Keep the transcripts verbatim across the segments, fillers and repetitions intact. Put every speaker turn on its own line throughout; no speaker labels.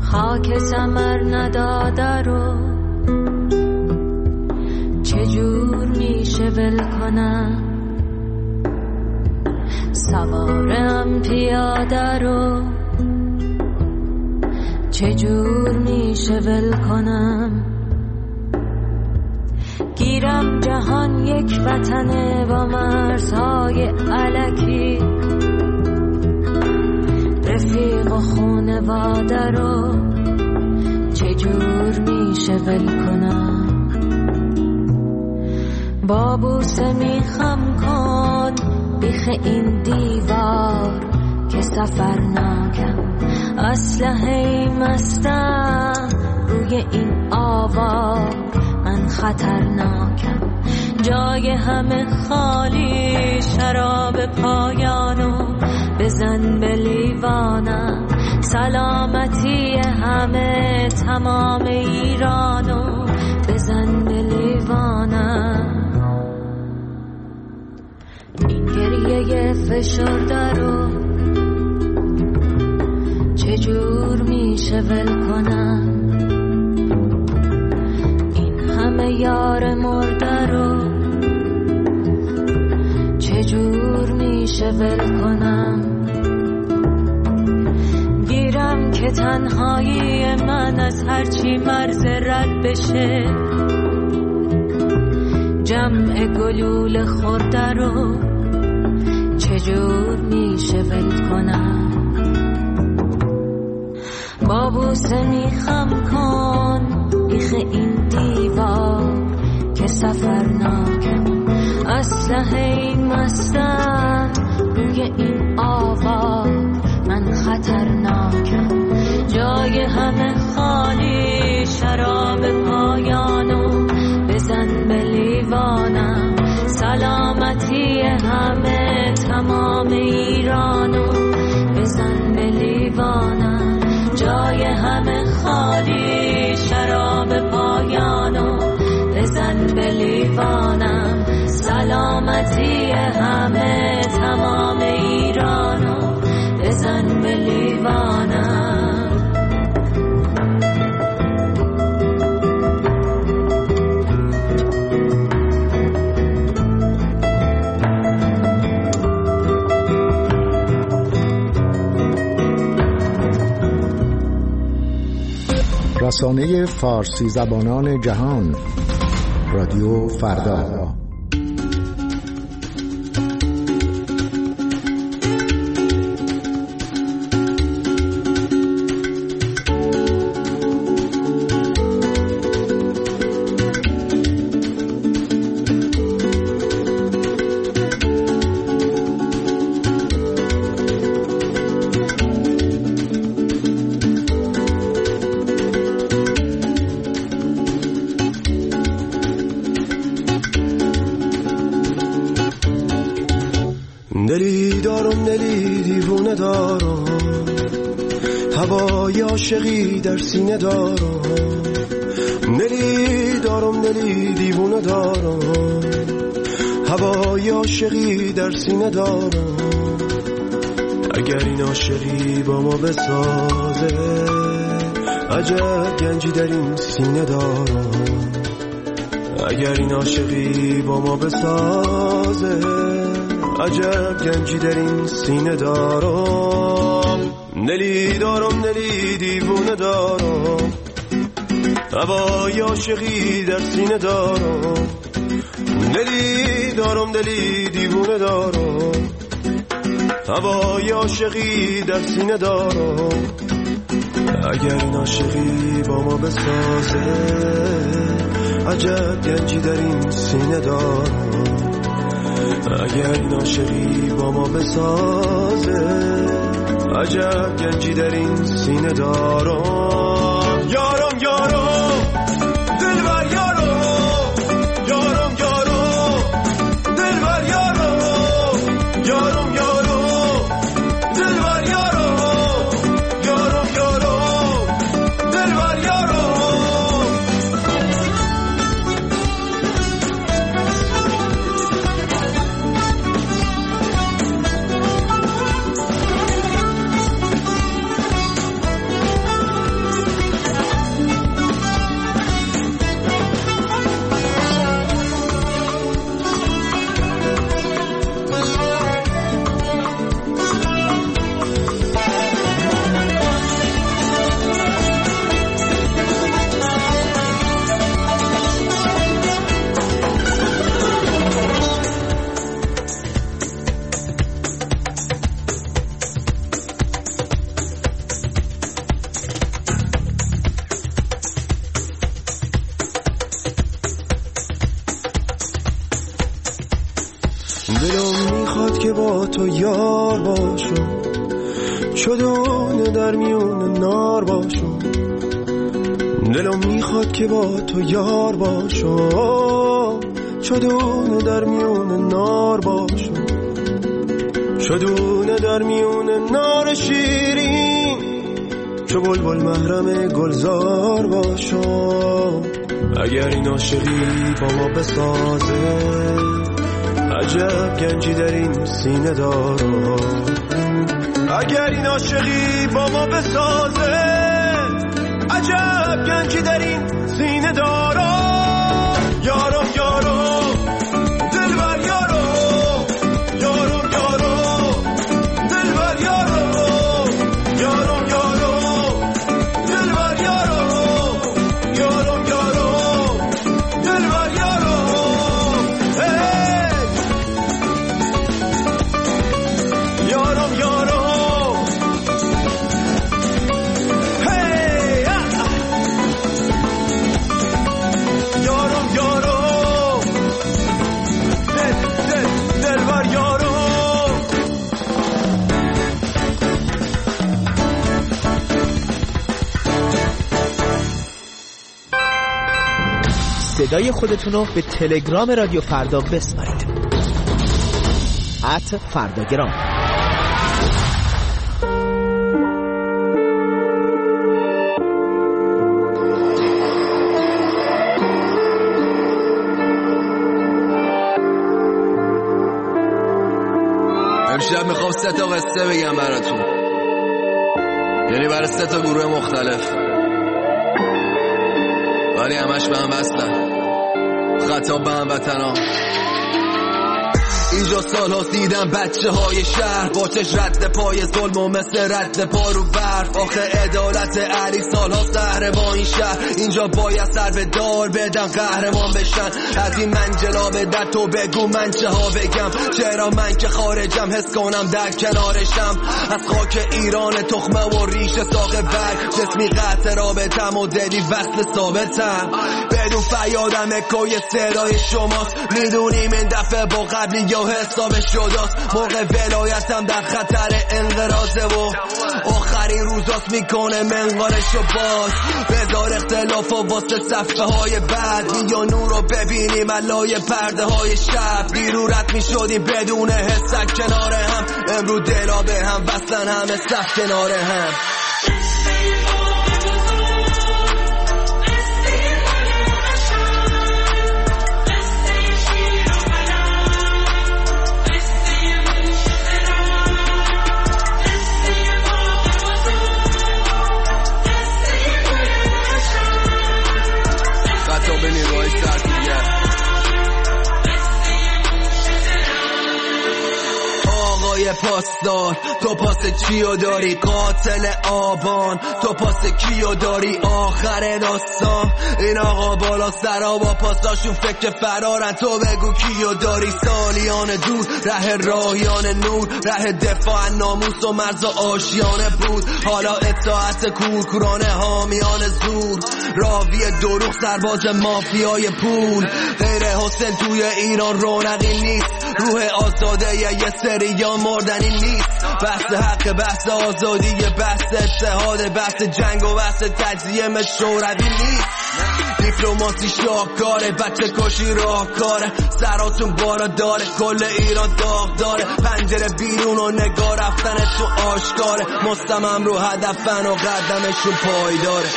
خاک ثمر نداده رو چجور میشه ول کنم؟ سوارم پیاده رو چجور میشه ول کنم؟ گیرم جهان یک وطنه با مرزهای الکی، رفیق و خونواده رو چجور میشه ول کنم؟ با بوسه میخم کن بیخ این دیوار که سفر ناکم، اسلحه مستم روی این آوار، من خطرناکم. جای همه خالی، شراب پایانو بزن به لیوانم، سلامتی همه تمام ایرانو بزن به لیوانم. این گریه فشرده رو چجور میشه ول کنم؟ این همه یار مرده رو چجور میشه ول کنم؟ گیرم که تنهایی من از هرچی مرز رد بشه، جمع گلول خورده رو چجور میشه ول کنم؟ با بوسه میخم کن بیخ این دیوار که سفر ناکم، اسلحه مستم روی این آوار، من خطرناکم. جای همه خالی، شراب پایانو بزن به لیوانم، سلامتی همه تمام ایرانو بزن به لیوانم. جای همه خالی، شراب پایانو بزن به لیوانم، سلامتی همه تمام ایرانو بزن به لیوانم.
رسانه فارسی زبانان جهان، رادیو فردا.
دلی دارم دلی دیوونه دارم، هوای عاشقی در سینه دارم. دلی دارم دلی دیوونه دارم، هوای عاشقی در سینه دارم. اگر این عاشقی با ما بسازه، عجب گنجی در این سینه دارم. اگر این عاشقی با ما بسازه، عجب گنجی در این سینه دارم. دلی دارم دلی دیوونه دارم، هوای عاشقی در سینه دارم. دلی دارم دلی دیوونه دارم، هوای عاشقی در سینه دارم. اگر این عاشقی با ما بسازه، عجب گنجی در این سینه دارم. اگر این عاشقی با ما بسازه، عجب گنجی در این سینه دارم. یارم یارم دلبر یارم، یارم یارم دلبر یارم، یارم یارم دلبر یارم، یارم یارم دلبر یارم. تو یار باشم، چدونه در میون نار باشم، دلم میخواد که با تو یار باشم، چدونه در میون نار باشم، چدونه در میون نار شیرین، چو بلبل محرم گلزار باشم. اگر این عاشقی با ما بسازه، عجب گنجی در این سینه دارم. اگر این عاشقی با ما بسازه، عجب گنجی در این سینه دارم. یارم یارم دلبر یارم، یارم یارم دلبر یارم، یارم یارم دلبر یارم، یارم یارم دلبر یارم. یارم یارم هی یارم یارم دل دل دلبر یارم.
صدای خودتون رو به تلگرام رادیو فردا بسپارید. ات فرداگرام.
امشب میخوام سه تا قصه بگم براتون، یعنی برای سه تا گروه مختلف، ولی همش به هم وصلن. خطاب به هموطنا. اینجا سال ها دیدم بچه های شهر با چش رد پای ظلم و مثل رد پا رو برف. آخه عدالت علی سال ها سهر با این شهر، اینجا باید سر به دار بدن قهرمان بشن. از این منجلا به در تو بگو من چه ها بگم، چرا من که خارجم حس کنم در کنارشم. از خاک ایران تخمه و ریش ساق برگ، جسمی قطع رابطم و دلی وصل ثابتم. بدون فریادم اکوی صدای شماست، میدونیم این دفعه با قبلی یا حساب شداست. موقع ولایتم در خطر انقراضه و آخرین روزاست میکنه منقارشو باز. بذار اختلاف و واسه صفحه های بعد، یا نور رو ببینیم علای پرده های شب. دیرو رد میشدیم بدون حسک کنار هم، امرو دلا به هم وصلن همه صف کنار هم. پاسدار تو پاس چیو داری؟ قاتل آبان تو پاس کیو داری؟ آخر داستان این آقا بالا سرا با پاساشون فکر فرارن، تو بگو کیو داری؟ سالیان دور ره راهیان نور، ره دفاع ناموس و مرز و آشیانه بود. حالا اطاعت کورکورانه حامیان زور، راوی دروغ سرباز مافیای پول. غیر حسین توی ایران رونقی نیست، روح آزاده یه سریان مردنی نیست. بحث حق، بحث آزادی، بحث اتحاد، بحث جنگ و بحث تجزیه شوروی نیست. دیپلماسی شاهکاره، بچه کشی راهکاره، سراتون بالا داره، کل ایران داغ داره. پنجره بیرون و نگاه رفتن تو آشکاره، مستمم رو هدفن و قدمشون پایداره.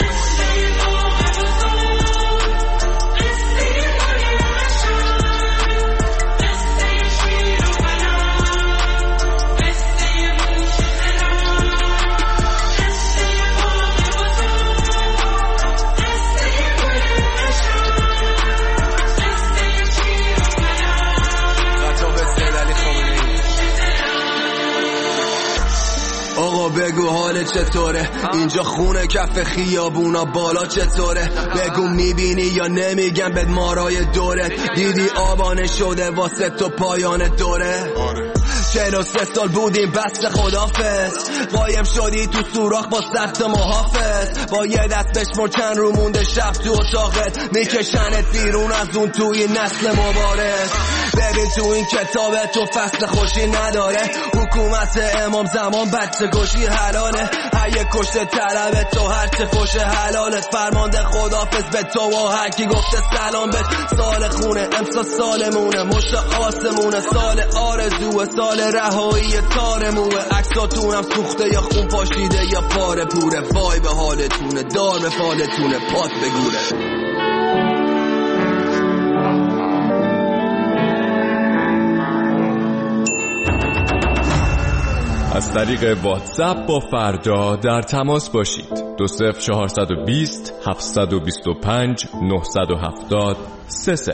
آقا بگو حال چطوره؟ اینجا خونه کف خیابونا بالا چطوره؟ بگو میبینی یا نمیگم بد مارای دورت؟ دیدی آبانه شده واسه تو پایان دوره؟ چهل و سه سال بودیم بست خدافظ، قایم شدی تو سوراخ با سخت محافظ. با یه دست بشمر چند رو مونده شب تو اتاقت، میکشنت بیرون از اون توی نسل مبارز. ببین تو این کتاب تو فصل خوشی نداره. حکومت امام زمان بچه کشی حلاله. هیه کشت طلبه تو هرچه فوش حلالت. فرمانده خدافز به تو و هر کی گفته سلام بهت. سال خونه امسا سالمونه، مشت آسمونه، سال آرزوه، سال رهایی تارموه. عکساتونم سوخته یا خون پاشیده یا پاره پوره. وای به حالتونه، دار به فالتونه، پات بگوره.
از طریق واتساپ با فردا در تماس باشید. دو صفر چهارصد و بیست هفتصد و بیست و پنج نهصد و هفتاد سه صفر.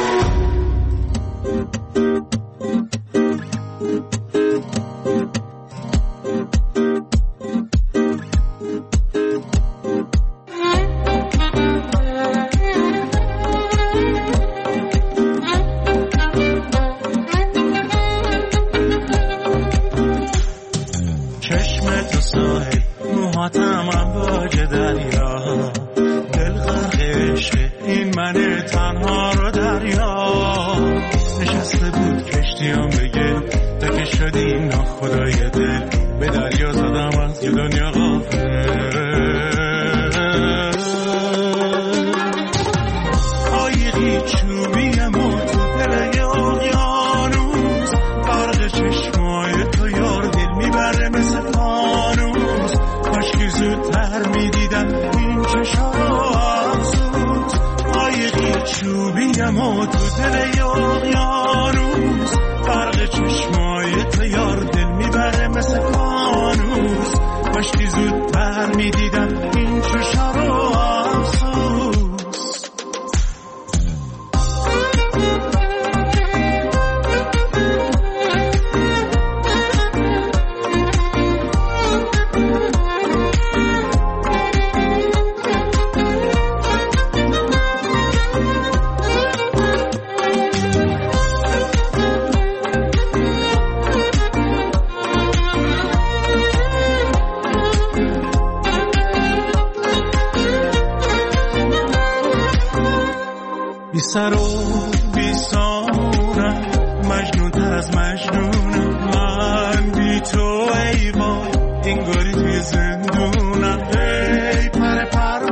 سر و بی سامونم، مجنون تر از مجنونم. من بی تو ای وای انگاری توی زندونم. ای پر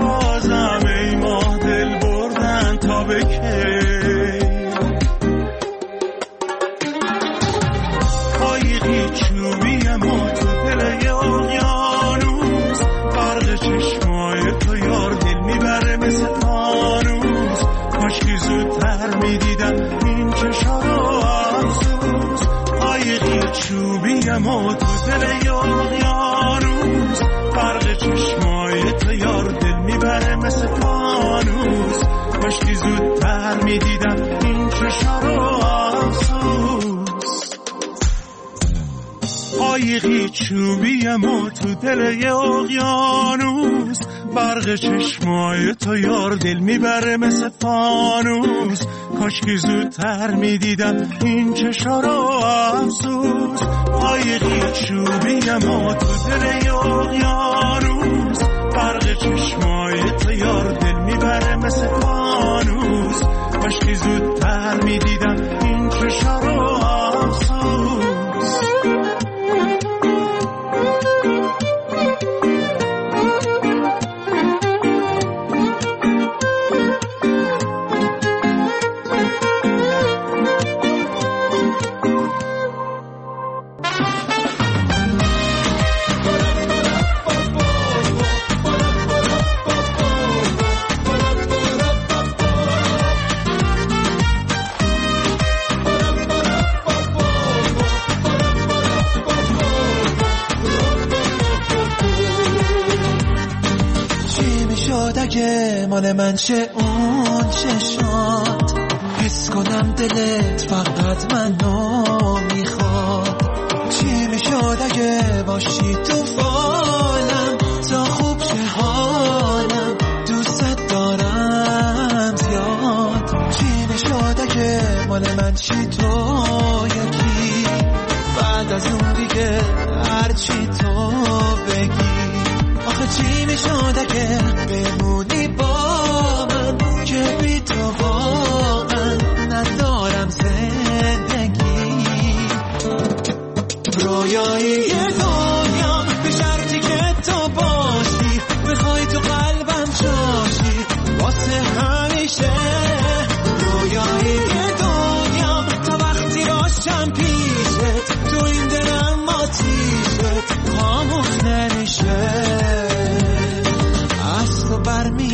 پروازم ای ماه دل بردن تا به کی. قایقی چوبیم و تو دل اقیانوس. برق چشمای تو یار دل میبره مثل فانوس. کاشکی زودتر میدیدم این چشا رو افسوس. قایقی چوبیم و تو دل اقیانوس. برق چشمای تو یار دل میبره مثل فانوس. کاشکی زودتر میدیدم این چشا رو افسوس. قایقی چوبیم و تو دل اقیانوس. برق چشمای تو یار دل میبره مثل فانوس. کاشکی زودتر میدیدم این چشا رو افسوس. قایقی چوبیم و تو دل اقیانوس. برق چشمای تو یار دل میبره مثل فانوس. کاشکی زودتر میدیدم این چشا رو افسوس. مال من چه اون چشات، حس کنم دلت فقط منو میخواد. چی میشد اگه باشی تو فالم، تا خوب چه حالم، دوست دارم زیاد. چی میشد اگه مال من چی تو یکی، بعد از اون دیگه هرچی تو بگی. آخه چی میشد اگه بمونی با من، که بی تو واقعا ندارم زندگی.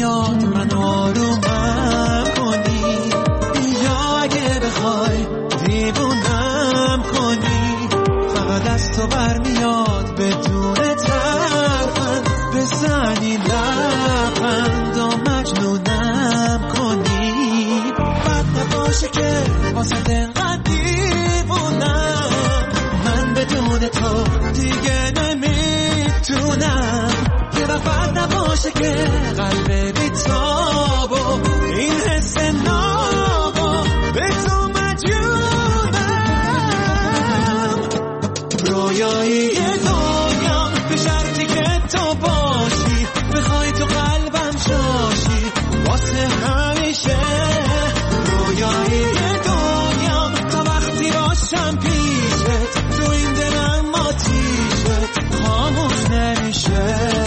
میاد منو آرومم کنی، یا اگه بخوای دیوونم کنی، فقط از تو برمیاد بدون ترفند بزنی لبخند و مجنونم کنی. بد نباشه که واسه دنقدر دیوونم، من بدون تو دیگه نمیتونم. یه وقت نباشه که قلب بیتاب و این حس نابا به تو مجنونم. رویایی دنیا به شرطی که تو باشی، بخوای تو قلبم شاشی واسه همیشه. رویایی دنیا تا وقتی باشم پیشت، تو این دلم آتیشت خاموش نمیشه.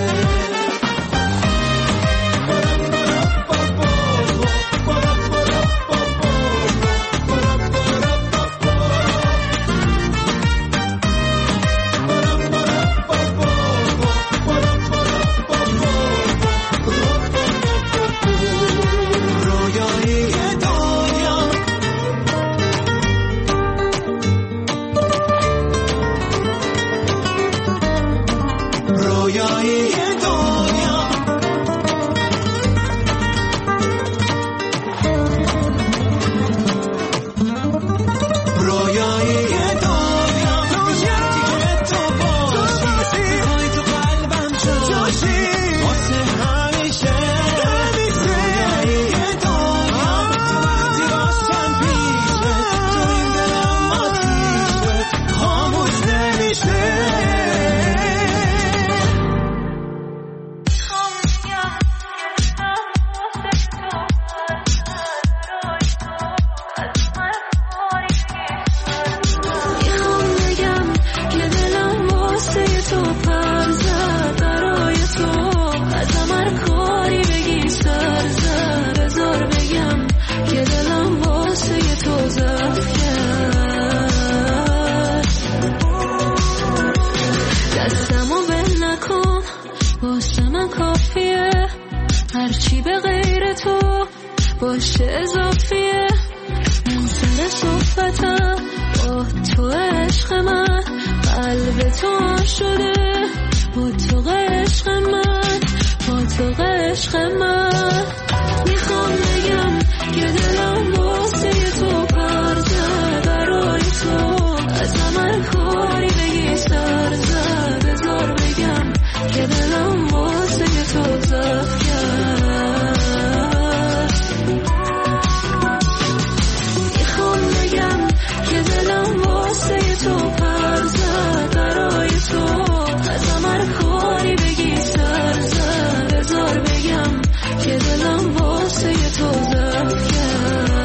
باشه اضافیه من سر صحبتم با تو عشق من، قلب تو شده با تو عشق من، با تو عشق من. میخوام بگم که دلم واسه تو پر زد، برای تو از من کاری بگی سر زد. بذار بگم که دلم واسه تو زد کرد. دلم واسه تو پر زد، برای تو از من کاری بگی سر زد. بذار بگم که دلم واسه تو زد کرد.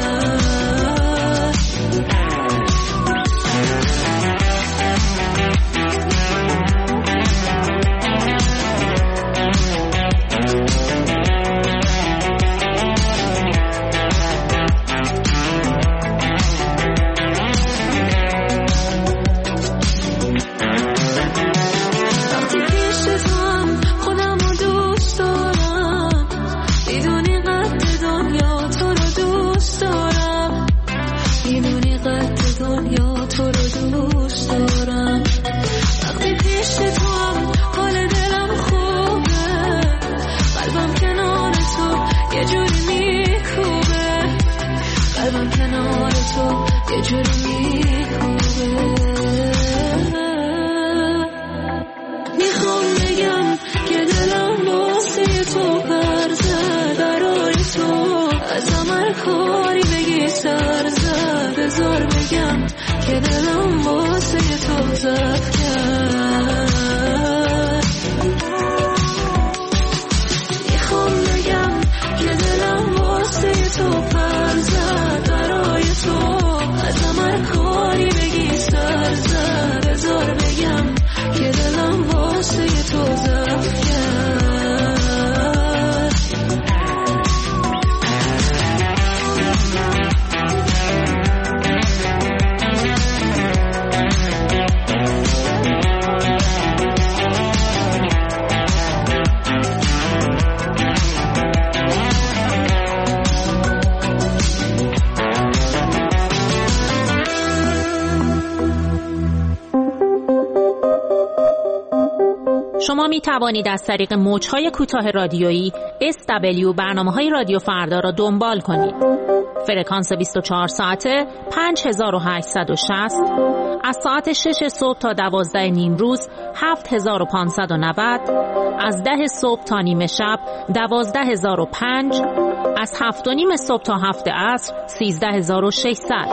می توانید از طریق موج‌های کوتاه رادیویی اس دبلیو برنامه‌های رادیو فردا را دنبال کنید. فرکانس بیست و چهار ساعته پنج هزار و هشتصد و شصت، از ساعت شش صبح تا دوازده نیم روز هفت هزار و پانصد و نود، از ده صبح تا نیمه شب دوازده هزار و پنج، از هفت و نیم صبح تا هفت عصر سیزده هزار و ششصد.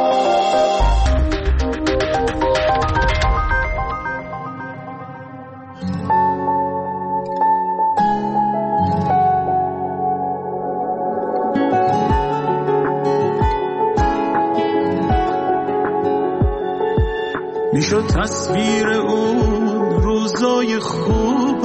میشد تصویر اون روزای خوب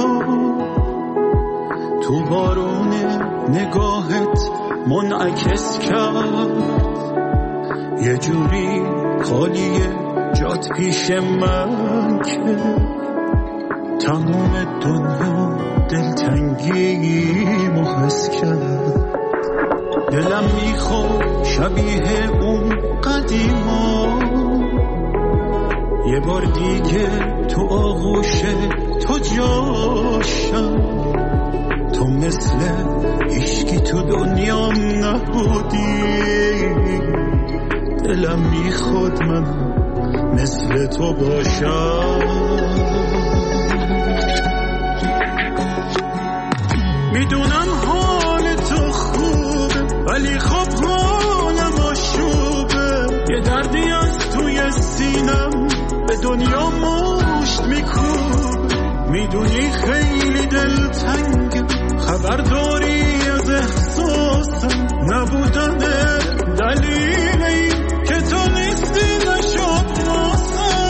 تو بارون نگاهت منعکس کرد، یه جوری خالیه جات پیش من که تمام دنیا دلتنگی محس کرد. دلم میخواد شبیه اون قدیما یه بار دیگه تو آغوش تو جاشم، تو مثل هیچکی تو دنیام نبودی، دلم میخواد من مثل تو باشم. میدونم حال تو خوبه ولی خب حالم آشوبه، یه دردی از توی سینم به دنیا مشت میکوب. میدونی خیلی دلتنگم، خبر داری از احساسم، نبودن دلیل این که تو نیستی نشد واسم.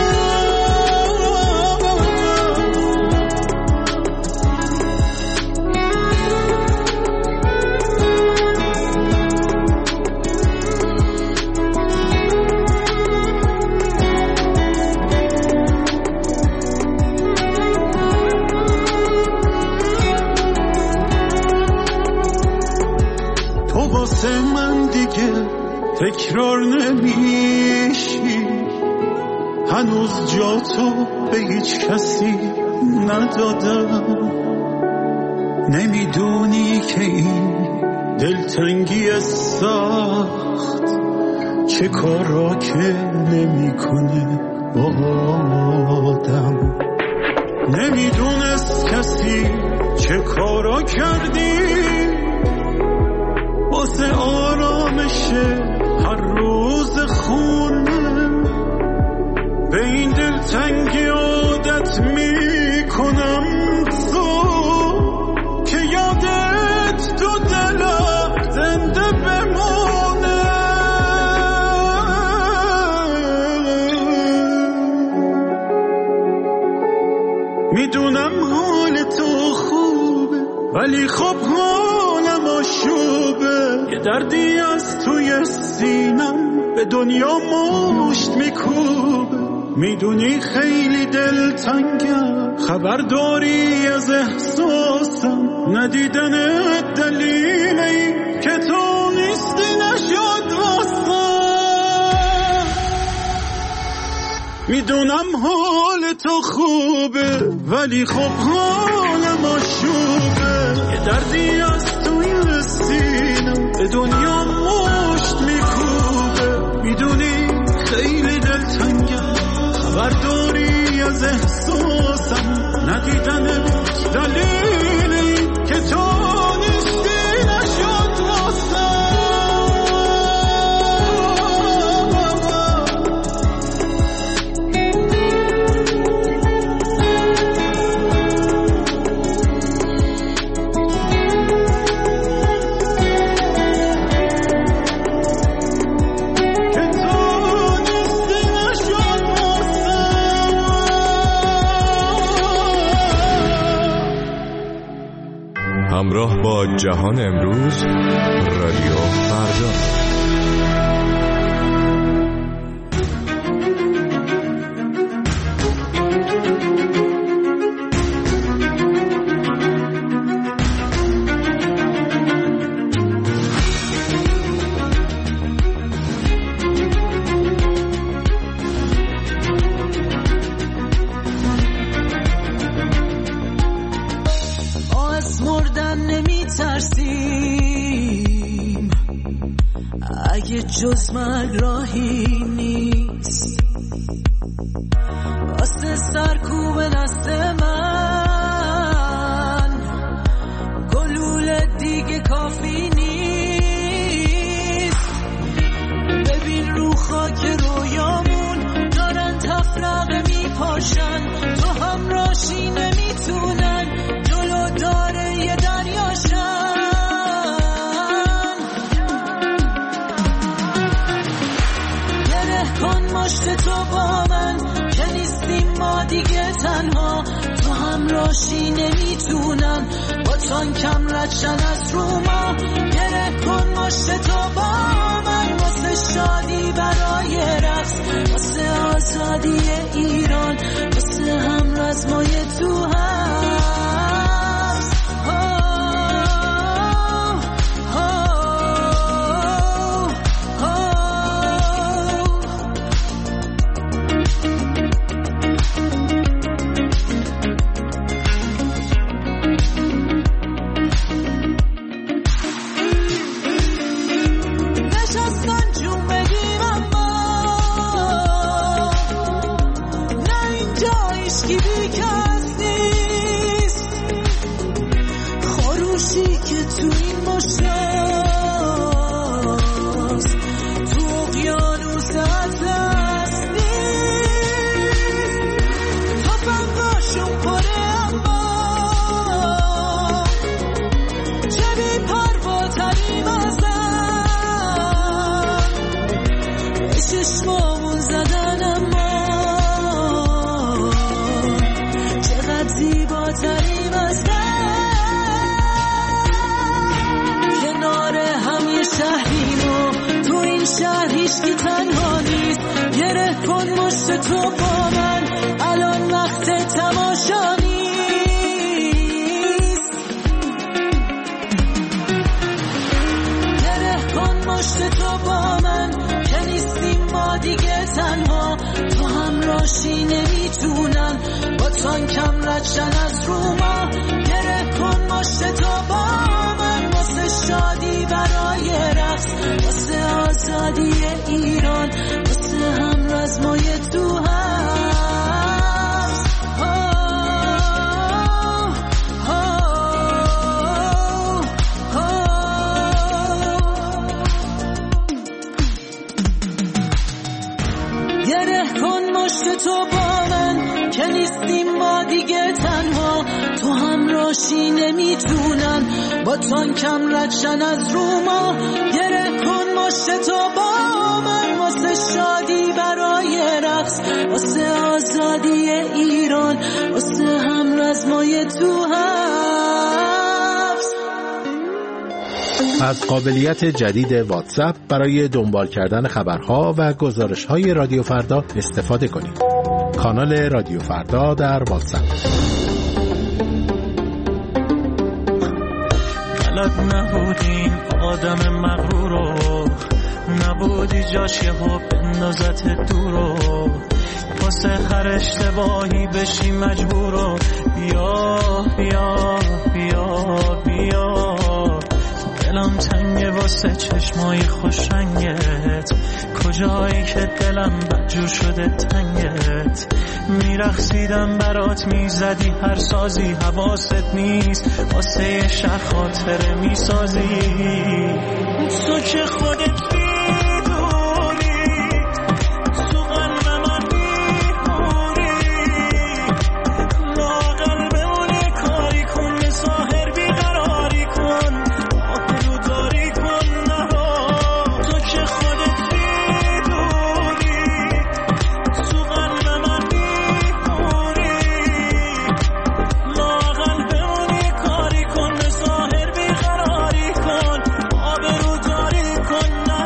واسه من دیگه تکرار نمیشی، هنوز جا تو به هیچ کسی ندادم. نمیدونی که این دلتنگی سخت چه کارا که نمیکنه با آدم. نمیدونست کسی چه کارا کردی واسه آرامش هر روز خونه. به این دلتنگی عادت میکنم تو که یادت تو دلم زنده بمونه. میدونم حال تو خوبه ولی خب حالم آشوبه، یه دردی از توی سینم به دنیا مشت میکوبه. میدونی خیلی دلتنگم، خبر داری از احساسم، ندیدن دلیلی که تو نیستی نشد واسم. میدونم حال تو خوبه ولی خب حالم آشوبه، یه دردی از توی سینم به دنیا مشت میکوبه. میدونی خیلی دلتنگم، خبر داری از احساسم، ندیدن دلیلی که تو نیستی نشد واسم.
همراه با جهان امروز، رادیو فردا.
از مردن نمی ترسیم، اگه جز مرگ راهی نیست. واسه سرکوب دست من گلوله دیگه کافی نیست. ببین رو خاک رویامون دارن تفرقه میپاشن، تو همراشی نمیتونن جلو داره یه دریاشن. گره کن مشت تو با من که نیستیم ما دیگه تنها، تو همراشی نمیتونن با تانکم ردشن از رو ما. گره کن مشت تو با من واسه شادی برای رقص، واسه آزادی ایران، واسه هم رزمای تو هست. تو با من الان وقت تماشا نیست. گره کن مشت تو با من که نیستیم ما دیگه تنها، تو همراشی نمیتونن با تانکم ردشن از رو ما. گره کن مشت تو با من واسه شادی برای رقص، واسه آزادی ایران، واسه هم رزمای تو هست. گره کن مشت تو با من که نیستیم ما دیگه تنها، تو همراشی نمیتونن با تانکم ردشن از رو ما. گره کن مشت تو با من واسه شادی برای رقص، واسه آزادی ایران، واسه هم رزمای تو هست.
از قابلیت جدید واتساپ برای دنبال کردن خبرها و گزارش‌های رادیو فردا استفاده کنید. کانال رادیو فردا در واتساپ.
بلد نبودی آدم مغرورو، نبودی جاش یهو بندازت دورو، واسه هر اشتباهی بشی مجبورو. بیا بیا بیا بیا دلم تنگه واسه چشمای خوش رنگت، کجایی که دلم بدجور شده تنگت. میرقصیدم برات میزدی هر سازی، حواست نیست واسه یه شهر خاطره میسازی. تو که خودت کن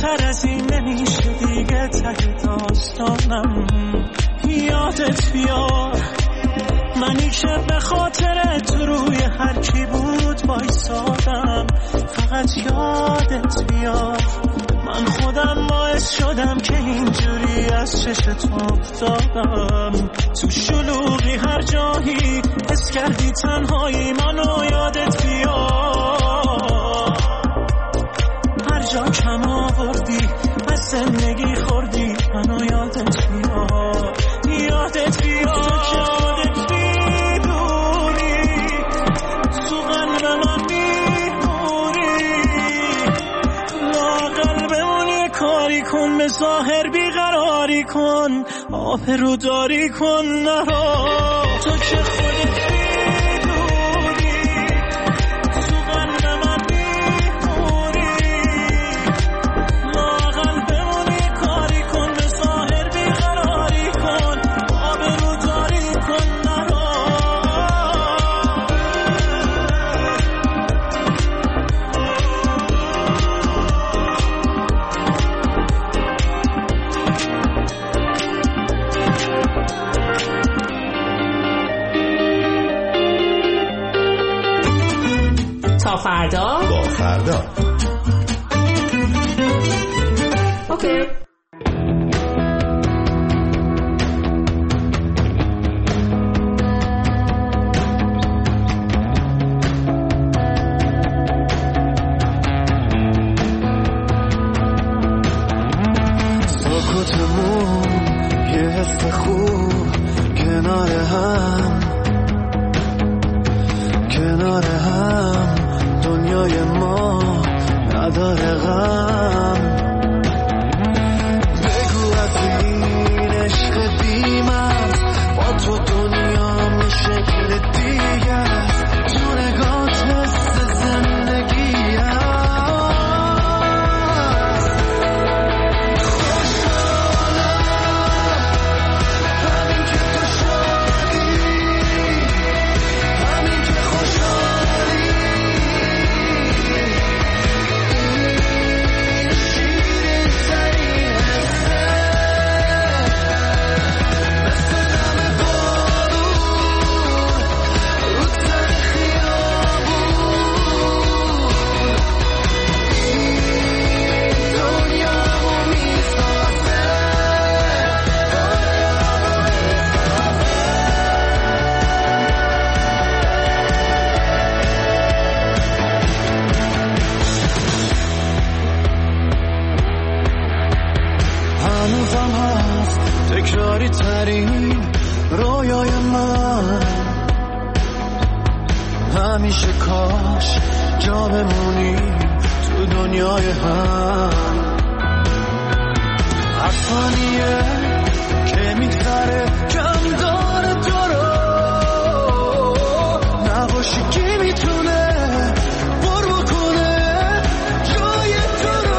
بالاتر از این نمیشه دیگه ته داستانم. یادت بیاد منی که به خاطر تو روی هر کی بود وایسادم. فقط یادت بیاد من خودم باعث شدم که اینجوری از چشت افتادم. تو شلوغی هر جایی حس کردی تنهایی منو یادت بیاد. هر جا کم آوردی از زندگی خوردی منو یادت بیاد. یادت بیاد که خودت میدونی تو قلب من میمونی. لااقل بمون یه کاری کن به ظاهر بیقراری کن آبرو داری کن نرا. تو که خودت میدونی تو قلب من میمونی. لااقل بمون یه کاری کن به ظاهر بیقراری کن آبرو داری کن نرا.
تا فردا
با فردا.
اوکی.
سکوتمون یه حس خوب کنار هم کنار هم دنیای ما نداره غم. بگو از این عشق بی‌مرز با تو دنیا به شکل دیگه تو نگات حس زندگی هست. خوشحالم همین که تو شادی همین که خوشحالی. هنوزم هست تکراری ترین رویای من. همیشه کاش جا بمونی تو دنیای هم. هر ثانیه که میگذره کم داره تو رو نباشی کی میتونه پر بکنه جای تو رو.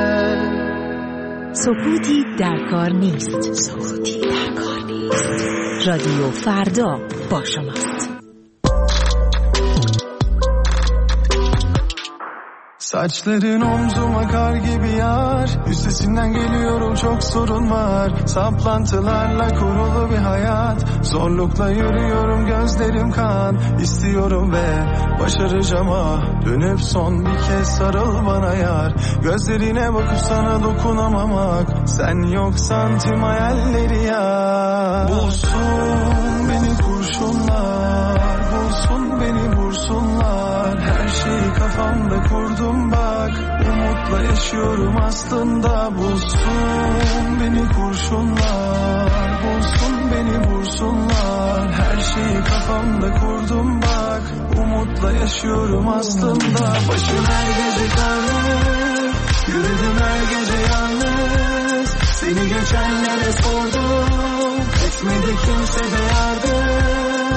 سکوتی در کار نیست. سکوتی در کار نیست.
رادیو فردا با شماست.
Saçların omzuma kar gibi yar, üstesinden geliyorum çok sorun var. Saplantılarla kurulu bir hayat, zorlukla yürüyorum gözlerim kan. İstiyorum ve başaracağım ah, dönüp son bir kez sarıl bana yar. Gözlerine bakıp sana dokunamamak, sen yoksan tüm hayalleri ya. Bulsun beni kurşunlar, bulsun beni vursunlar. Her şeyi kafamda kurdum bak, umutla yaşıyorum aslında. Bulsun beni kurşunlar, bulsun beni vursunlar. Her şeyi kafamda kurdum bak, umutla yaşıyorum aslında. Başım her gece karlı, yürüdüm her gece yalnız. Seni geçenlere sordum, etmedi kimse de yardım.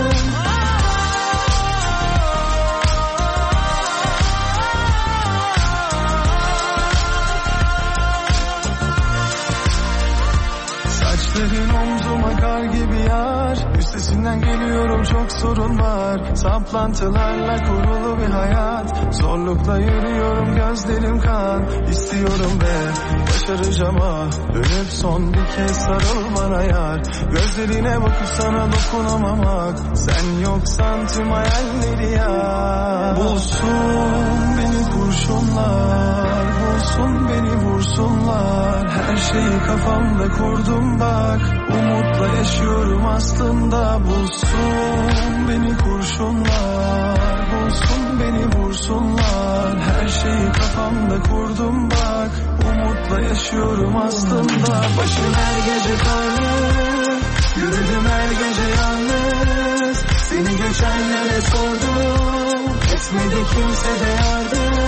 Saçların omzuma kar gibi yar, üstesinden geliyorum çok sorun var. Saplantılarla kurulu bir hayat, zorlukla yürüyorum gözlerim kan. İstiyorum ve başaracağım ah, dönüp son bir kez sarıl bana yar. Gözlerine bakıp sana dokunamamak, sen yoksan tüm hayalleri ya. Bulsun beni kurşunlar, bulsun beni vursunlar. Her şeyi kafamda kurdum bak, umutla yaşıyorum aslında. Bulsun beni kurşunlar, bulsun beni vursunlar. Her şeyi kafamda kurdum bak, umutla yaşıyorum aslında. Başım her gece karlı, yürüdüm her gece yalnız. Seni geçenlere sordum, etmedi kimse de yardım.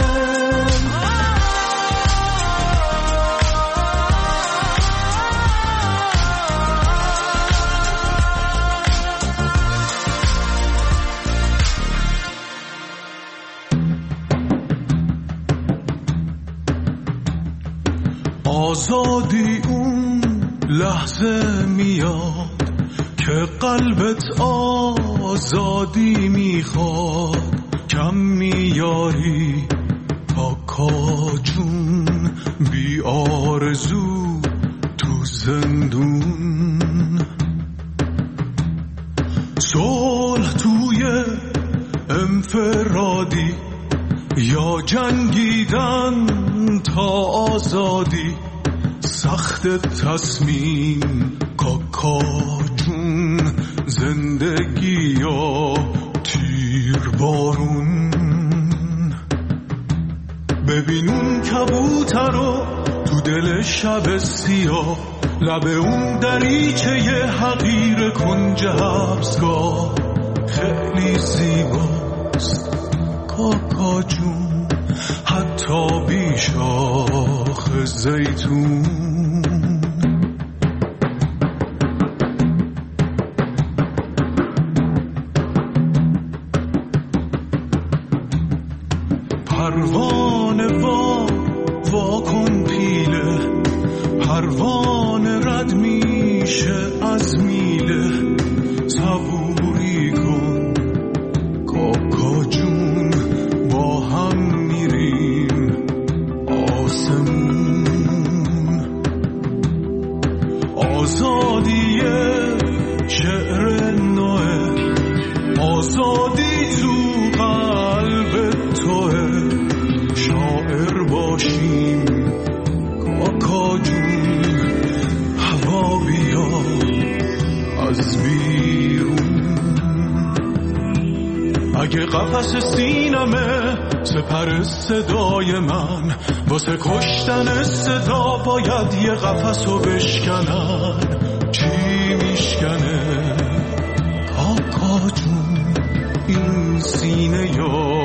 آزادی اون لحظه میاد که قلبت آزادی میخواد. کم میاری پاکا جون بی آرزو تو زندون. صلح توی انفرادی یا جنگیدن تا آزادی. سخت تصمیم کاکا جون، زندگی یا تیر بارون. ببین اون کبوتر رو تو دل شب سیاه، لب اون دریچه ی حقیر کنج حبسگاه. خیلی زیباست کاکا جون، حتی بی شاخ زیتون. پروانه وا وا کن پیله، پروانه رد میشه از میله. صبوری کن کاکا جون، با هم میریم آسمون. آزادی شعر نوه، آزادی تو قلب توه. شاعر باشیم کاکا جون، هوا بیا از بیرون. اگه قفس سینمه سپر صدای من، واسه کشتن صدا باید یه قفسو بشکنن. چی میشکنه کاکا جون این سینه یا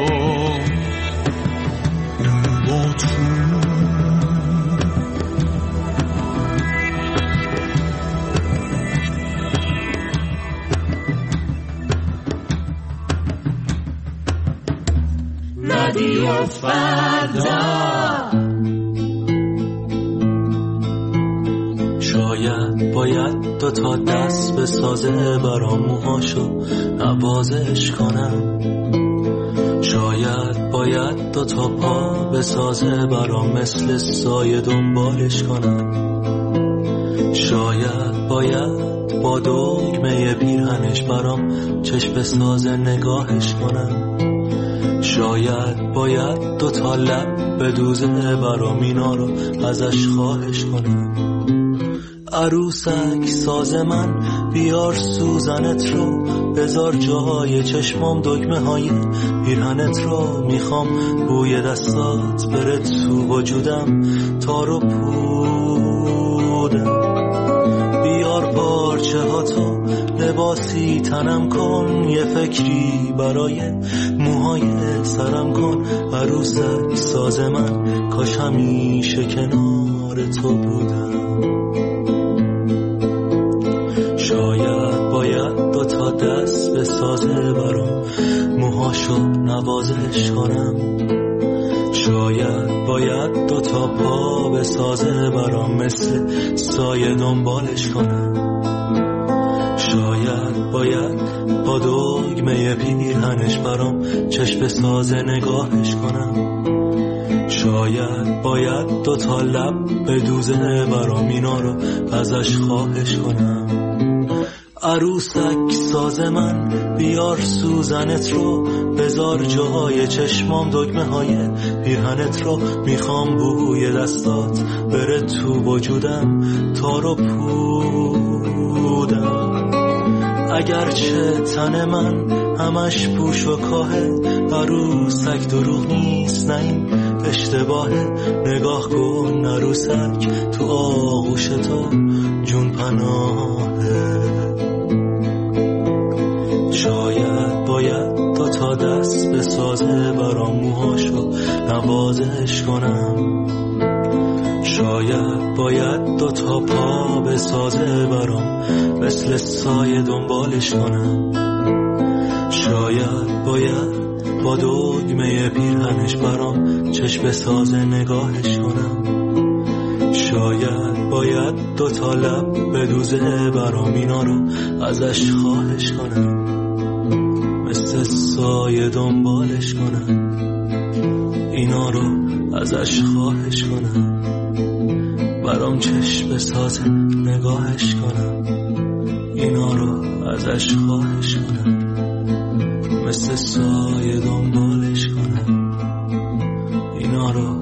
این باتون؟
رادیو فردا.
شاید باید دو تا دست به سازه برام موهاشو نوازش کنم. شاید باید دو تا پا به سازه برام مثل سایه دنبالش کنم. شاید باید با دگمه پیرهنش برام چشم سازه نگاهش کنم. شاید باید دو تا لب به دوزه برام اینا رو ازش خواهش کنم. عروسک ساز من بیار سوزنت رو، بذار جای چشمام دگمه های پیرهنت رو. میخوام بوی دستات بره تو وجودم، تارو پودم. بیار پارچه ها تو لباسی تنم کن، یه فکری برای موهای سرم کن. عروسک ساز من کاش همیشه کنار تو بودم. شاید باید دو تا دست به سازه برام موهاشو نوازش کنم. شاید باید دو تا پا به سازه برام مثل سایه دنبالش کنم. شاید باید با دگمه پیرهنش برام چشم سازه نگاهش کنم. شاید باید دو تا لب به دوزه برام اینا رو ازش خواهش کنم. عروسک ساز من بیار سوزنت رو، بذار جاهای چشمام دگمه های پیرهنت رو. میخوام بوی دستات بره تو وجودم، تارو پودم. اگرچه تن من همش پوش و کاهه، عروسک دروغ نیست نه این اشتباهه. نگاه کن عروسک تو آغوش تو جون پناهه. شاید باید دو تا دست به سازه برام موهاشو نوازش کنم. شاید باید دو تا پا به سازه برام مثل سایه دنبالش کنم. شاید باید با دگمه پیرهنش برام چشم سازه نگاهش کنم. شاید باید دو تا لب به دوزه برام اینا رو ازش خواهش کنم. مثل سایه دنبالش کنم، اینا رو ازش خواهش کنم. برام چشم سازه نگاهش کنم، اینا رو ازش خواهش کنم. مثل سایه دنبالش کنم، اینا رو